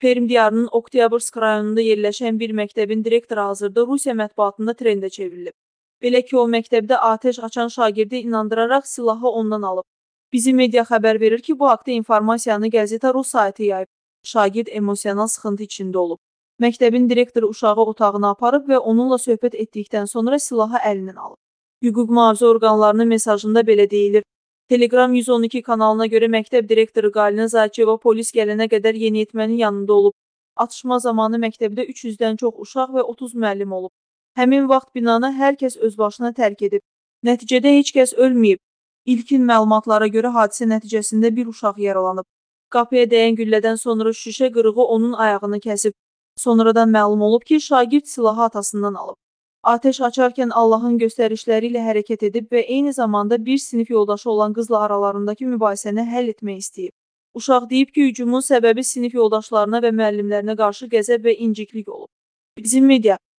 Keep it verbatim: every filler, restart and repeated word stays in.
Perm diyarının Oktyabrsk rayonunda yerləşən bir məktəbin direktoru hazırda Rusiya mətbuatında trendə çevrilib. Belə ki, o məktəbdə atəş açan şagirdi inandıraraq silahı ondan alıb. Bizim media xəbər verir ki, bu haqda informasiyanı Gazeta Rus saytı yayıb. Şagird emosional sıxıntı içində olub. Məktəbin direktoru uşağı otağına aparıb və onunla söhbət etdikdən sonra silahı əlindən alıb. Hüquq mühafizə orqanlarının mesajında belə deyilir. Telegram yüz on iki kanalına görə məktəb direktoru Galina Zayçeva polis gələnə qədər yeniyetmənin yanında olub. Atışma zamanı məktəbdə üç yüzdən çox uşaq və otuz müəllim olub. Həmin vaxt binanı hər kəs öz başına tərk edib. Nəticədə heç kəs ölməyib. İlkin məlumatlara görə hadisə nəticəsində bir uşaq yaralanıb. Qapıya dəyən güllədən sonra şüşə qırığı onun ayağını kəsib. Sonradan məlum olub ki, şagird silahı atasından alıb. Atəş açarkən Allahın göstərişləri ilə hərəkət edib və eyni zamanda bir sinif yoldaşı olan qızla aralarındakı mübahisəni həll etmək istəyib. Uşaq deyib ki, hücumun səbəbi sinif yoldaşlarına və müəllimlərinə qarşı qəzəb və inciklik olub. Bizim media